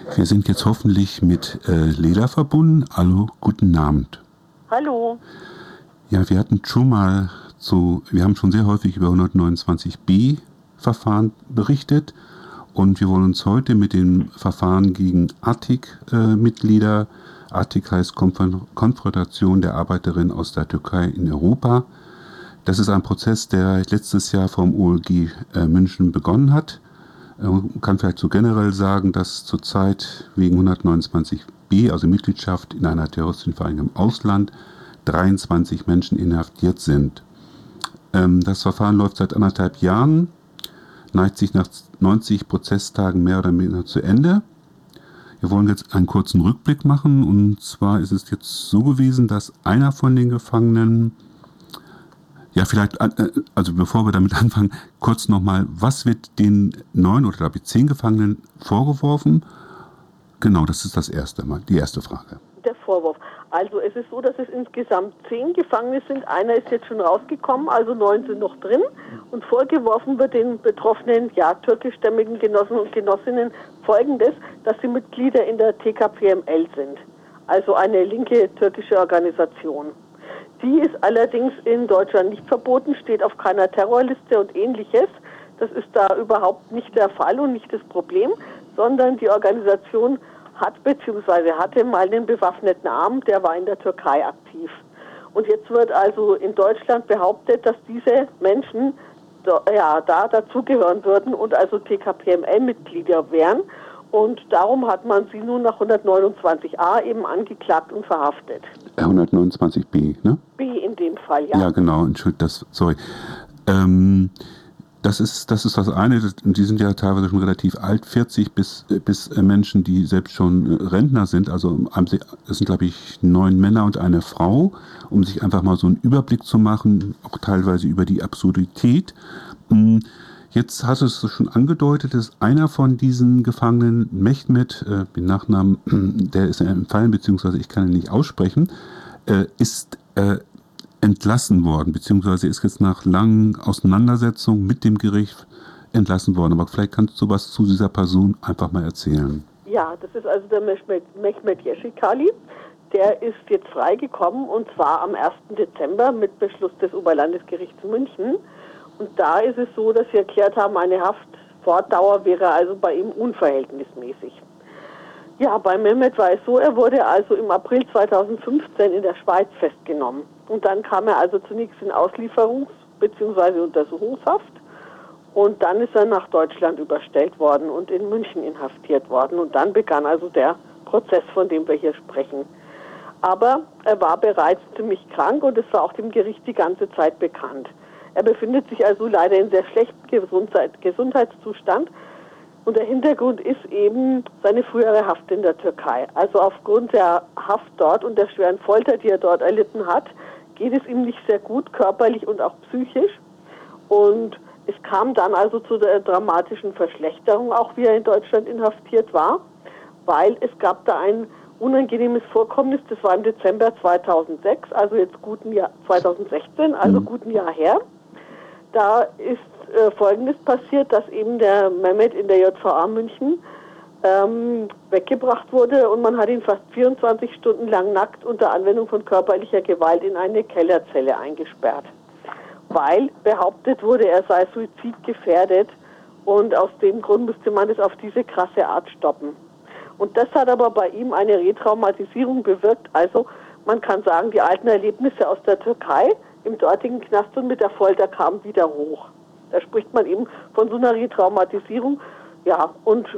Wir sind jetzt hoffentlich mit Leda verbunden. Hallo, guten Abend. Hallo. Ja, wir haben schon sehr häufig über 129b Verfahren berichtet und wir wollen uns heute mit dem Verfahren gegen ATİK-Mitglieder, ATİK heißt Konföderation der Arbeiterinnen aus der Türkei in Europa. Das ist ein Prozess, der letztes Jahr vom OLG München begonnen hat. Man kann vielleicht so generell sagen, dass zurzeit wegen 129b, also Mitgliedschaft in einer terroristischen Vereinigung im Ausland, 23 Menschen inhaftiert sind. Das Verfahren läuft seit 1,5 Jahren, neigt sich nach 90 Prozesstagen mehr oder weniger zu Ende. Wir wollen jetzt einen kurzen Rückblick machen, und zwar ist es jetzt so gewesen, dass einer von den Gefangenen, ja, vielleicht, also bevor wir damit anfangen, kurz nochmal, was wird den 9 oder glaube ich 10 Gefangenen vorgeworfen? Genau, das ist die erste Frage. Der Vorwurf. Also es ist so, dass es insgesamt 10 Gefangene sind. Einer ist jetzt schon rausgekommen, also 9 sind noch drin. Und vorgeworfen wird den betroffenen, türkischstämmigen Genossen und Genossinnen Folgendes, dass sie Mitglieder in der TKPML sind. Also eine linke türkische Organisation. Die ist allerdings in Deutschland nicht verboten, steht auf keiner Terrorliste und Ähnliches. Das ist da überhaupt nicht der Fall und nicht das Problem, sondern die Organisation hat bzw. hatte mal einen bewaffneten Arm, der war in der Türkei aktiv. Und jetzt wird also in Deutschland behauptet, dass diese Menschen da dazugehören würden und also TKPML-Mitglieder wären. Und darum hat man sie nun nach 129a eben angeklagt und verhaftet. 129b, ne? B in dem Fall, ja. Ja, genau, sorry. Das ist das eine, die sind ja teilweise schon relativ alt, 40 bis Menschen, die selbst schon Rentner sind, also es sind glaube ich 9 Männer und eine Frau, um sich einfach mal so einen Überblick zu machen, auch teilweise über die Absurdität. Jetzt hast du es schon angedeutet, dass einer von diesen Gefangenen, Mehmet, den Nachnamen, der ist entfallen, beziehungsweise ich kann ihn nicht aussprechen, ist entlassen worden, beziehungsweise ist jetzt nach langen Auseinandersetzungen mit dem Gericht entlassen worden. Aber vielleicht kannst du was zu dieser Person einfach mal erzählen. Ja, das ist also der Mehmet Yeşilkali. Der ist jetzt freigekommen, und zwar am 1. Dezember mit Beschluss des Oberlandesgerichts München. Und da ist es so, dass sie erklärt haben, eine Haftfortdauer wäre also bei ihm unverhältnismäßig. Ja, bei Mehmet war es so, er wurde also im April 2015 in der Schweiz festgenommen. Und dann kam er also zunächst in Auslieferungs- bzw. Untersuchungshaft. Und dann ist er nach Deutschland überstellt worden und in München inhaftiert worden. Und dann begann also der Prozess, von dem wir hier sprechen. Aber er war bereits ziemlich krank und es war auch dem Gericht die ganze Zeit bekannt. Er befindet sich also leider in sehr schlechtem Gesundheitszustand. Und der Hintergrund ist eben seine frühere Haft in der Türkei. Also aufgrund der Haft dort und der schweren Folter, die er dort erlitten hat, geht es ihm nicht sehr gut, körperlich und auch psychisch. Und es kam dann also zu der dramatischen Verschlechterung, auch wie er in Deutschland inhaftiert war, weil es gab da ein unangenehmes Vorkommnis, das war im Dezember 2006, also jetzt 2016, also guten Jahr her. Da ist Folgendes passiert, dass eben der Mehmet in der JVA München weggebracht wurde und man hat ihn fast 24 Stunden lang nackt unter Anwendung von körperlicher Gewalt in eine Kellerzelle eingesperrt, weil behauptet wurde, er sei suizidgefährdet, und aus dem Grund musste man es auf diese krasse Art stoppen. Und das hat aber bei ihm eine Retraumatisierung bewirkt, also man kann sagen, die alten Erlebnisse aus der Türkei im dortigen Knast und mit der Folter kamen wieder hoch. Da spricht man eben von so einer Retraumatisierung, ja, und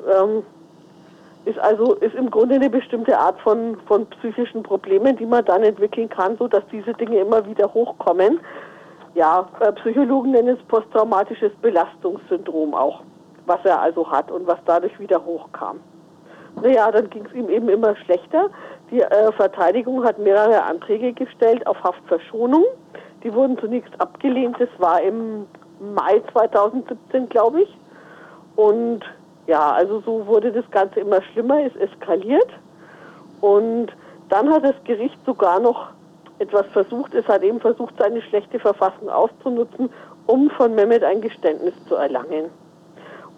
ist im Grunde eine bestimmte Art von psychischen Problemen, die man dann entwickeln kann, so dass diese Dinge immer wieder hochkommen. Ja, Psychologen nennen es posttraumatisches Belastungssyndrom auch, was er also hat und was dadurch wieder hochkam. Naja, dann ging es ihm eben immer schlechter. Die Verteidigung hat mehrere Anträge gestellt auf Haftverschonung. Die wurden zunächst abgelehnt. Das war im Mai 2017, glaube ich. Und ja, also so wurde das Ganze immer schlimmer, es eskaliert. Und dann hat das Gericht sogar noch etwas versucht. Es hat eben versucht, seine schlechte Verfassung auszunutzen, um von Mehmet ein Geständnis zu erlangen.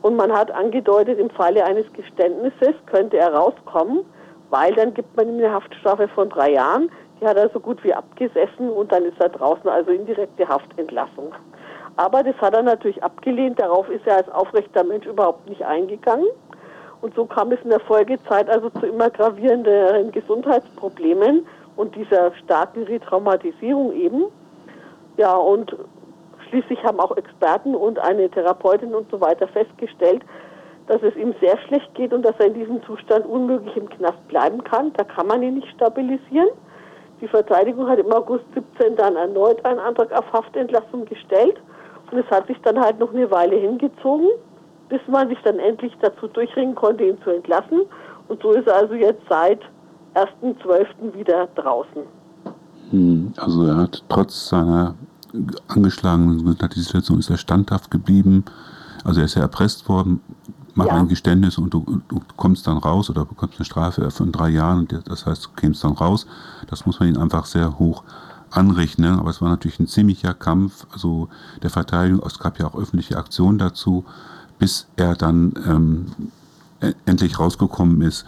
Und man hat angedeutet, im Falle eines Geständnisses könnte er rauskommen, weil dann gibt man ihm eine Haftstrafe von 3 Jahren. Die hat er so gut wie abgesessen und dann ist er draußen, also indirekte Haftentlassung. Aber das hat er natürlich abgelehnt, darauf ist er als aufrechter Mensch überhaupt nicht eingegangen. Und so kam es in der Folgezeit also zu immer gravierenderen Gesundheitsproblemen und dieser starken Retraumatisierung eben. Ja, und schließlich haben auch Experten und eine Therapeutin und so weiter festgestellt, dass es ihm sehr schlecht geht und dass er in diesem Zustand unmöglich im Knast bleiben kann. Da kann man ihn nicht stabilisieren. Die Verteidigung hat im August 17 dann erneut einen Antrag auf Haftentlassung gestellt. Und es hat sich dann halt noch eine Weile hingezogen, bis man sich dann endlich dazu durchringen konnte, ihn zu entlassen. Und so ist er also jetzt seit 1.12. wieder draußen. Also er hat trotz seiner angeschlagenen gesundheitlichen Situation ist er standhaft geblieben. Also er ist ja erpresst worden, mach ein Geständnis und du kommst dann raus oder bekommst eine Strafe von 3 Jahren. Und das heißt, du kämst dann raus. Das muss man ihn einfach sehr hoch anrechnen. Aber es war natürlich ein ziemlicher Kampf. Also der Verteidigung, es gab ja auch öffentliche Aktionen dazu, bis er dann endlich rausgekommen ist.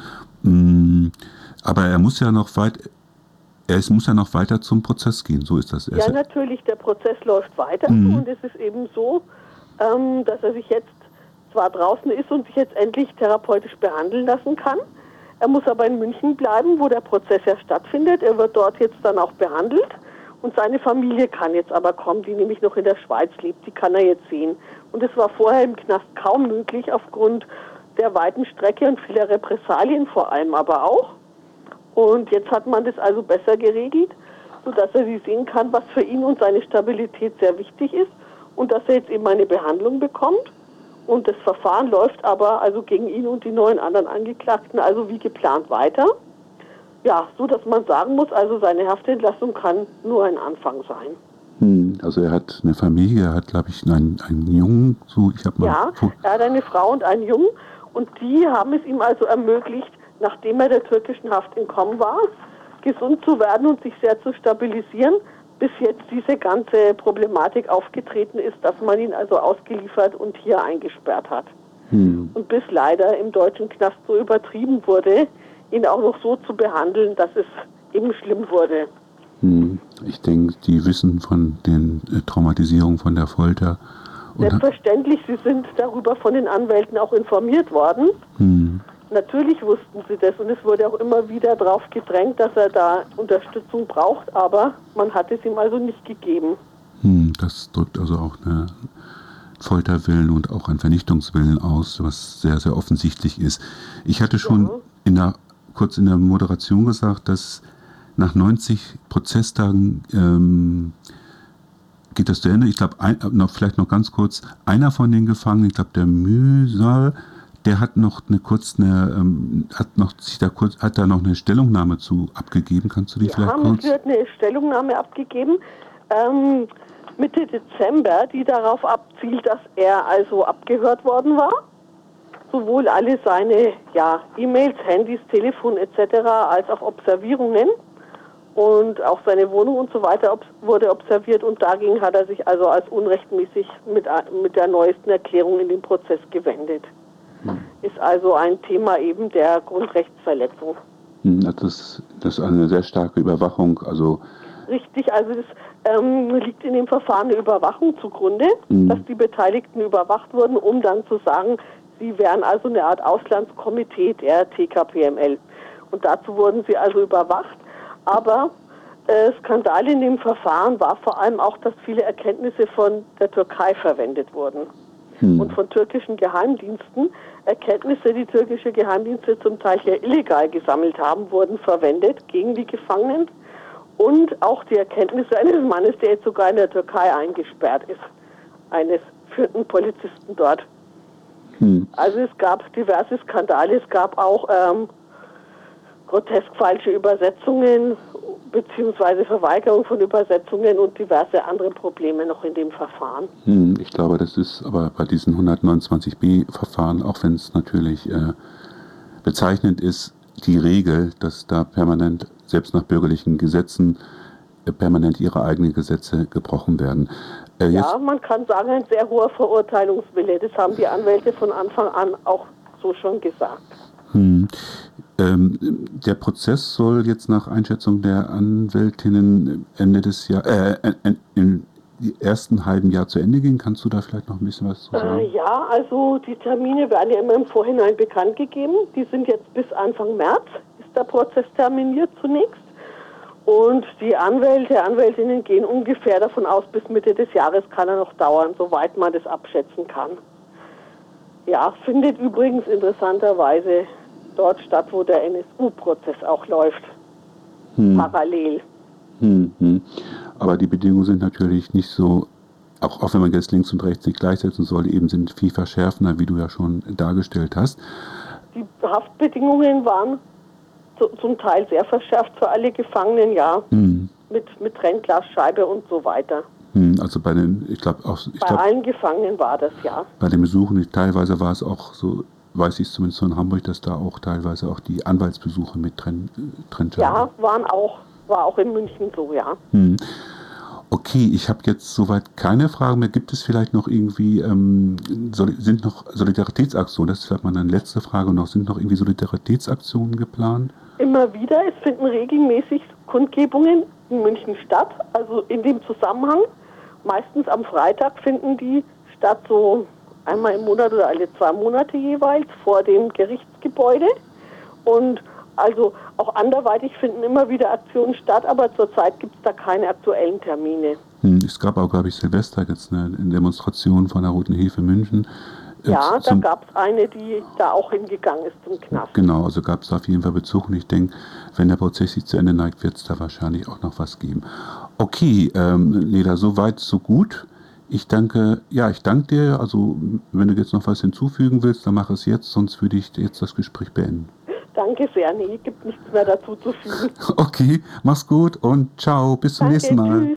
Aber er muss ja noch muss ja noch weiter zum Prozess gehen, so ist das. Ja, natürlich, der Prozess läuft weiter und es ist eben so, dass er sich jetzt zwar draußen ist und sich jetzt endlich therapeutisch behandeln lassen kann. Er muss aber in München bleiben, wo der Prozess ja stattfindet. Er wird dort jetzt dann auch behandelt und seine Familie kann jetzt aber kommen, die nämlich noch in der Schweiz lebt, die kann er jetzt sehen. Und es war vorher im Knast kaum möglich aufgrund der weiten Strecke und vieler Repressalien vor allem aber auch. Und jetzt hat man das also besser geregelt, sodass er sie sehen kann, was für ihn und seine Stabilität sehr wichtig ist und dass er jetzt eben eine Behandlung bekommt. Und das Verfahren läuft aber also gegen ihn und die 9 anderen Angeklagten also wie geplant weiter. Ja, so dass man sagen muss, also seine Haftentlassung kann nur ein Anfang sein. Also er hat eine Familie, er hat, glaube ich, einen Jungen. Er hat eine Frau und einen Jungen und die haben es ihm also ermöglicht, nachdem er der türkischen Haft entkommen war, gesund zu werden und sich sehr zu stabilisieren, bis jetzt diese ganze Problematik aufgetreten ist, dass man ihn also ausgeliefert und hier eingesperrt hat. Und bis leider im deutschen Knast so übertrieben wurde, ihn auch noch so zu behandeln, dass es eben schlimm wurde. Ich denke, die wissen von den Traumatisierungen, von der Folter. Selbstverständlich, sie sind darüber von den Anwälten auch informiert worden. Natürlich wussten sie das und es wurde auch immer wieder darauf gedrängt, dass er da Unterstützung braucht, aber man hat es ihm also nicht gegeben. Das drückt also auch einen Folterwillen und auch einen Vernichtungswillen aus, was sehr, sehr offensichtlich ist. Ich hatte schon kurz in der Moderation gesagt, dass nach 90 Prozesstagen geht das zu Ende. Ich glaube, vielleicht noch ganz kurz, einer von den Gefangenen, ich glaube der Mühsal, der hat noch hat da noch eine Stellungnahme zu abgegeben. Kannst du die vielleicht kurz? Ja, hat eine Stellungnahme abgegeben, Mitte Dezember, die darauf abzielt, dass er also abgehört worden war. Sowohl alle seine E-Mails, Handys, Telefon etc. als auch Observierungen. Und auch seine Wohnung und so weiter wurde observiert und dagegen hat er sich also als unrechtmäßig mit der neuesten Erklärung in den Prozess gewendet. Ist also ein Thema eben der Grundrechtsverletzung. Das ist eine sehr starke Überwachung. Also richtig, also das liegt in dem Verfahren eine Überwachung zugrunde, dass die Beteiligten überwacht wurden, um dann zu sagen, sie wären also eine Art Auslandskomitee der TKPML. Und dazu wurden sie also überwacht. Aber Skandal in dem Verfahren war vor allem auch, dass viele Erkenntnisse von der Türkei verwendet wurden. Und von türkischen Geheimdiensten. Erkenntnisse, die türkische Geheimdienste zum Teil hier illegal gesammelt haben, wurden verwendet gegen die Gefangenen. Und auch die Erkenntnisse eines Mannes, der jetzt sogar in der Türkei eingesperrt ist. Eines führenden Polizisten dort. Also es gab diverse Skandale. Es gab auch grotesk falsche Übersetzungen beziehungsweise Verweigerung von Übersetzungen und diverse andere Probleme noch in dem Verfahren. Ich glaube, das ist aber bei diesen 129b-Verfahren, auch wenn es natürlich bezeichnend ist, die Regel, dass da permanent, selbst nach bürgerlichen Gesetzen, permanent ihre eigenen Gesetze gebrochen werden. Ja, man kann sagen, ein sehr hoher Verurteilungswille. Das haben die Anwälte von Anfang an auch so schon gesagt. Der Prozess soll jetzt nach Einschätzung der Anwältinnen Ende des Jahres, im ersten halben Jahr zu Ende gehen. Kannst du da vielleicht noch ein bisschen was zu sagen? Ja, also die Termine werden ja immer im Vorhinein bekannt gegeben. Die sind jetzt bis Anfang März, ist der Prozess terminiert zunächst. Und die Anwältinnen gehen ungefähr davon aus, bis Mitte des Jahres kann er noch dauern, soweit man das abschätzen kann. Ja, findet übrigens interessanterweise dort statt, wo der NSU-Prozess auch läuft, parallel. Aber die Bedingungen sind natürlich nicht so, auch wenn man jetzt links und rechts nicht gleichsetzen soll, eben sind viel verschärfender, wie du ja schon dargestellt hast. Die Haftbedingungen waren zum Teil sehr verschärft für alle Gefangenen, ja, mit Trennglasscheibe und so weiter. Also bei den, bei allen Gefangenen war das, ja. Bei den Besuchen, teilweise war es auch so, weiß ich zumindest so in Hamburg, dass da auch teilweise auch die Anwaltsbesuche mit Trennscheibe. Ja, war auch in München so, ja. Okay, ich habe jetzt soweit keine Fragen mehr. Gibt es vielleicht noch irgendwie, sind noch Solidaritätsaktionen, das ist vielleicht meine letzte Frage noch, sind noch irgendwie Solidaritätsaktionen geplant? Immer wieder, es finden regelmäßig Kundgebungen in München statt, also in dem Zusammenhang. Meistens am Freitag finden die statt, so einmal im Monat oder alle 2 Monate jeweils vor dem Gerichtsgebäude. Und also auch anderweitig finden immer wieder Aktionen statt, aber zurzeit gibt es da keine aktuellen Termine. Es gab auch, glaube ich, Silvester jetzt eine Demonstration von der Roten Hilfe München. Ja, da gab es eine, die da auch hingegangen ist zum Knast. Genau, also gab es auf jeden Fall Bezug und ich denke, wenn der Prozess sich zu Ende neigt, wird es da wahrscheinlich auch noch was geben. Okay, Leda, so weit, so gut. Ich danke dir. Also wenn du jetzt noch was hinzufügen willst, dann mach es jetzt, sonst würde ich jetzt das Gespräch beenden. Danke sehr, nee, gibt nichts mehr dazu zu fügen. Okay, mach's gut und ciao, bis zum nächsten Mal. Tschüss.